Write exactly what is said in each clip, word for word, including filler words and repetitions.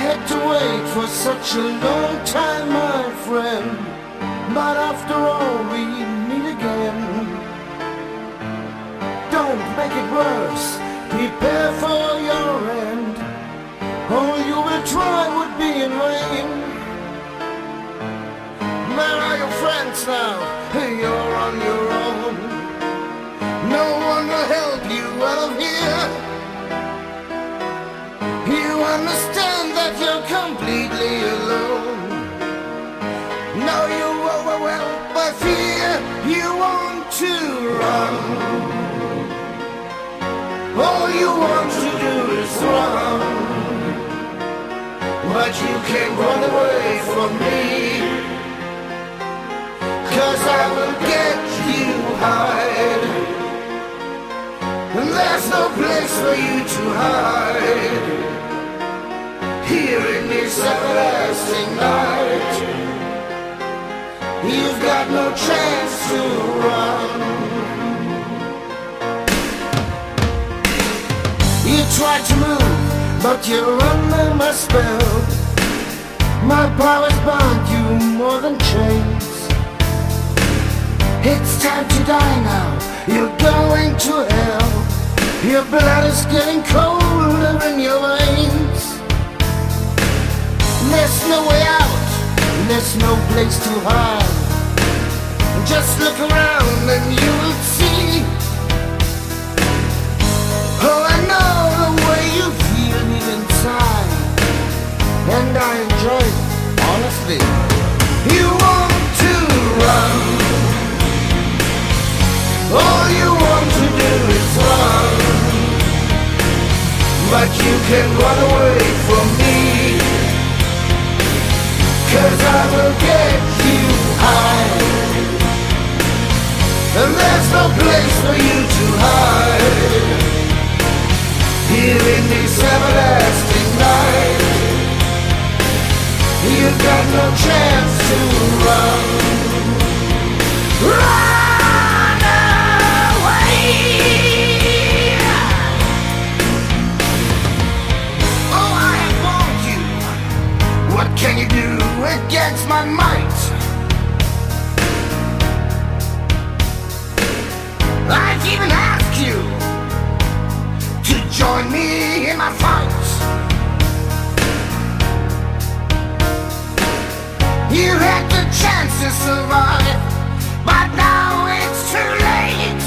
had to wait for such a long time, my friend, but after all we meet again. Don't make it worse, prepare for your end. All you will try would be in vain. Where are your friends now? You're on your own. No one will help you out of here. You understand that you're completely alone. Now you're overwhelmed by fear. You want to run. All you want to do is run. But you can't run away from me, 'cause I will get you hide. And there's no place for you to hide. Here in this everlasting night, you've got no chance to run. You try to move, but you're under my spell. My powers bound you more than chains. It's time to die now, you're going to hell. Your blood is getting colder in your veins. There's no way out, there's no place to hide. Just look around and you will see. Oh, I know the way you feel deep inside, and I enjoy it, honestly. You want to run. All you want to do is run. But you can run away from me, 'cause I will get you high. And there's no place for you to hide. Here in this everlasting night, you've got no chance to run. Run away. Oh, I have warned you. What can you do against my might? I've even asked you to join me in my fight. You had the chance to survive, but now it's too late.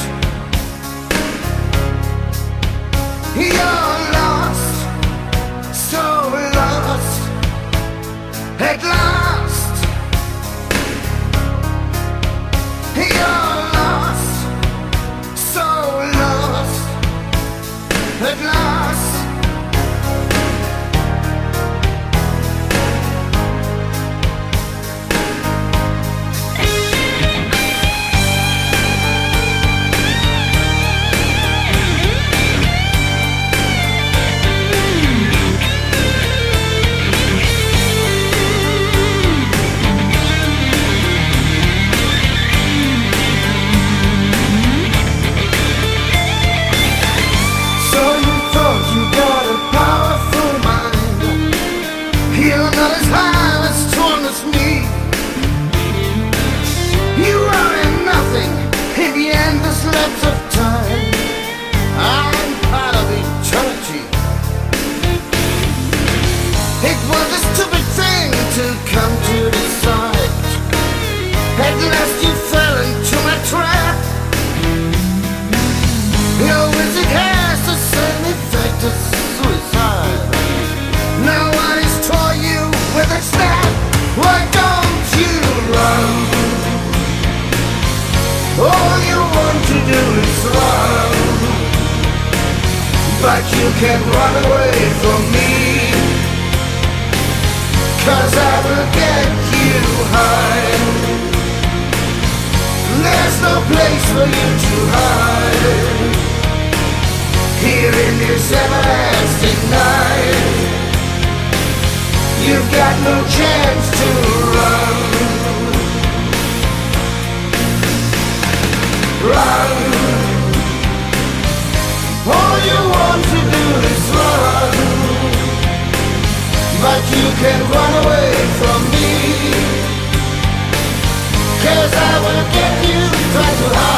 You're lost, so lost, at last. You're lost, so lost, at last. But you can't run away from me, 'cause I will get you high. There's no place for you to hide. Here in this everlasting night, you've got no chance to run. Run. All you want to do is run, but you can run away from me, 'cause I will get you, try to hide.